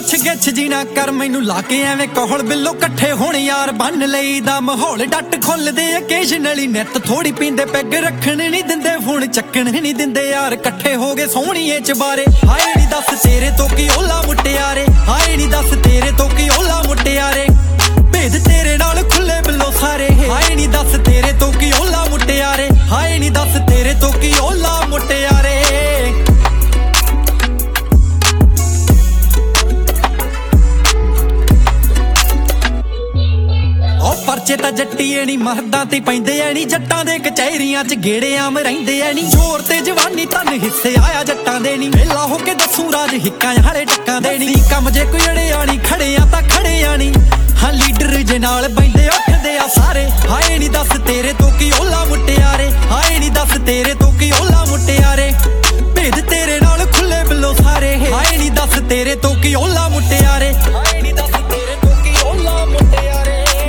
ਪੁੱਛ ਗਿੱਛ ਜੀ ਨਾ ਕਰ ਮੈਨੂੰ ਲਾ ਕੇ ਐਵੇਂ ਕੋਹਲ ਬਿੱਲੋ ਇਕੱਠੇ ਹੁਣ ਯਾਰ ਬੰਨ ਲਈ ਦਾ ਮਾਹੌਲ ਡੱਟ ਖੁੱਲਦੇ ਓਕੇਸ਼ਨਲੀ ਨਿੱਤ ਥੋੜੀ ਪੀਂਦੇ ਪੈਗ ਰੱਖਣ ਨਹੀਂ ਦਿੰਦੇ ਫੋਨ ਚੱਕਣ ਨਹੀਂ ਦਿੰਦੇ ਯਾਰ ਇਕੱਠੇ ਹੋ ਗਏ ਸੋਹਣੀਏ ਚਬਾਰੇ ਹਾਏ ਨੀ ਦੱਸ ਤੇਰੇ ਤੋਂ ਕੀ ਓਲਾ ਮੁਟਿਆਰੇ ਹਾਏ ਨੀ ਦੱਸ ਤੇਰੇ ਤੋਂ ਕੀ ਓਲਾ ਮੁਟਿਆਰੇ ਭੇਦ ਤੇਰੇ ਨਾਲ ਖੁੱਲੇ ਬਿੱਲੋ ਸਾਰੇ ਹਾਏ ਨੀ ਦੱਸ ਤੇਰੇ ਤੋਂ ਕੀ ਓਲਾ ਮੁਟਿਆਰੇ ਹਾਏ ਨੀ ਦੱਸ ਤੇਰੇ ਤੋਂ ਕੀ ਓਲਾ ਮੁਟਿਆਰੇ ਪਰਚੇ ਤਾਂ ਜੱਟੀਏ ਨੀ ਮਰਦਾਂ ਤੇ ਪੈਂਦੇ ਐ ਨੀ ਜੱਟਾਂ ਦੇ ਕਚਹਿਰੀਆਂ 'ਚ ਗੇੜੇ ਆਮ ਰਹਿੰਦੇ ਐ ਨੀ ਜ਼ੋਰ ਤੇ ਜਵਾਨੀ ਤਨ ਹਿੱਸੇ ਆਇਆ ਜੱਟਾਂ ਦੇ ਨੀ ਵੇਲਾ ਹੋ ਕੇ ਦੱਸੂ ਰਾਜ ਹਿੱਕਾਂ ਹਾਲੇ ਟੱਕਾਂ ਦੇ ਨੀ ਕੰਮ ਜੇ ਕੋਈ ਅੜਿਆ ਨੀ ਖੜਿਆ ਤਾਂ ਖੜਿਆ ਨੀ ਹਾਂ ਲੀਡਰ ਜੇ ਨਾਲ ਬੈਂਦੇ ਉੱਠਦੇ ਆ ਸਾਰੇ ਹਾਏ ਨੀ ਦੱਸ ਤੇਰੇ ਤੋਂ ਕੀ ਓਲਾ ਮੁਟਿਆਰੇ ਹਾਏ ਨੀ ਦੱਸ ਤੇਰੇ ਤੋਂ ਕੀ ਓਲਾ ਮੁਟਿਆਰੇ ਭੇਦ ਤੇਰੇ ਨਾਲ ਖੁੱਲੇ ਬਿੱਲੋ ਸਾਰੇ ਹਾਏ ਨੀ ਦੱਸ ਤੇਰੇ ਤੋਂ ਕੀ ਓਲਾ ਮੁਟਿਆਰੇ ਹਾਏ ਨੀ ਦੱਸ ਤੇਰੇ ਤੋਂ ਕੀ ਓਲਾ ਮੁਟਿਆਰੇ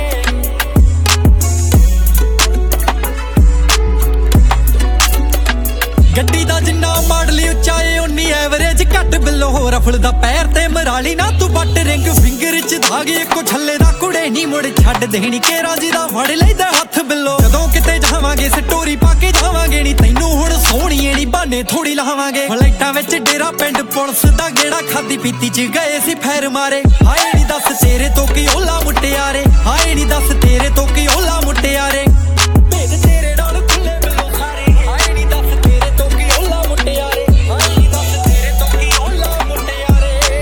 ਗੱਡੀ ਦਾ ਜਿੰਨਾ ਮਾਡਲ ਉੱਚਾ ਏ ਉਨੀ ਐਵਰੇਜ ਘੱਟ ਬਿੱਲੋ ਹੋ ਰਫਲਦਾ ਪੈਰ ਤੇ ਮਰਾਲੀ ਨਾ ਤੂੰ ਬੱਟ ਰਿੰਗ ਫਿੰਗਰ 'ਚ ਧਾਗੇ ਇੱਕੋ ਛੱਲੇ ਦਾ ਕੁੜੇ ਨਹੀਂ ਮੁੜ ਛੱਡ ਦੇਣੀ ਕੇਰਾ ਜੀ ਦਾ ਫੜ ਲੈਦਾ ਹੱਥ ਬਿੱਲੋ ਜਦੋਂ ਕਿਤੇ ਜਾਵਾਂਗੇ ਸਟੋਰੀ ਪਾ ਕੇ ਜਾਵਾਂਗੇ ਨੀ ਤੈਨੂੰ ਹੁਣ ਸੋਹਣੀਏ ਨੀ ਬਹਾਨੇ ਥੋੜੀ ਲਾਵਾਂਗੇ ਫਲਾਈਟਾਂ ਵਿੱਚ ਡੇਰਾ ਪਿੰਡ ਪੁਲਿਸ ਦਾ ਗੇੜਾ ਖਾਦੀ ਪੀਤੀ 'ਚ ਗਏ ਸੀ ਫੈਰ ਮਾਰੇ ਹਾਏ ਨੀ ਦੱਸ ਤੇਰੇ ਤੋਂ ਕੀ ਓਲਾ ਮੁਟਿਆਰੇ ਹਾਏ ਨੀ ਦੱਸ ਤੇਰੇ ਤੋਂ ਕੀ ਓਲਾ ਮੁਟਿਆਰੇ ਭੇਦ ਤੇਰੇ ਨਾਲ ਖੁੱਲੇ ਬਿੱਲੋ ਸਾਰੇ ਹਾਏ ਨੀ ਦੱਸ ਤੇਰੇ ਤੋਂ ਕੀ ਓਲਾ ਮੁਟਿਆਰੇ ਹਾਏ ਨੀ ਦੱਸ ਤੇਰੇ ਤੋਂ ਕੀ ਓਲਾ ਮੁਟਿਆਰੇ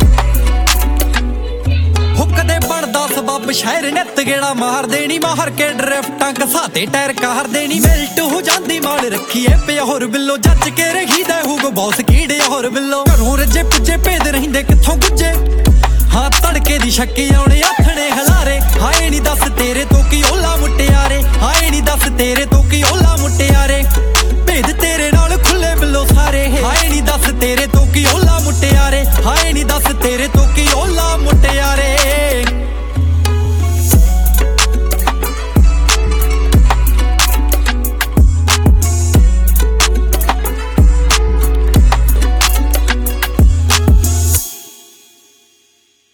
ਹੁੱਕਦੇ ਬਣਦਾ ਸਬੱਬ ਸ਼ਹਿਰ ਨਿੱਤ ਗੇੜਾ ਮਾਰਦੇ ਨੀ ਮਾਰ ਕੇ ਡਰਿਫਟਾਂ ਘਸਾਤੇ ਟਾਇਰ ਕਾਰਦੇ ਨੀ ਮਿਲਟ ਹੋ ਜਾਂਦੀ ਮਾਲ ਰੱਖੀਏ ਪਿਆ ਹੋਰ ਬਿੱਲੋ ਜੱਜ ਕੇ ਰਹੀਦਾ ਹੋਊਗਾ ਬੌਸ ਕੀੜੇ ਹੋਰ ਬਿੱਲੋ ਘਰੋਂ ਰੱਜੇ ਪੁੱਜੇ ਭੇਦ ਰਹਿੰਦੇ ਕਿੱਥੋਂ ਗੁੱਜੇ ਹਾਂ ਤੜਕੇ ਦੀ ਸ਼ੱਕੀ ਆਉਣੀ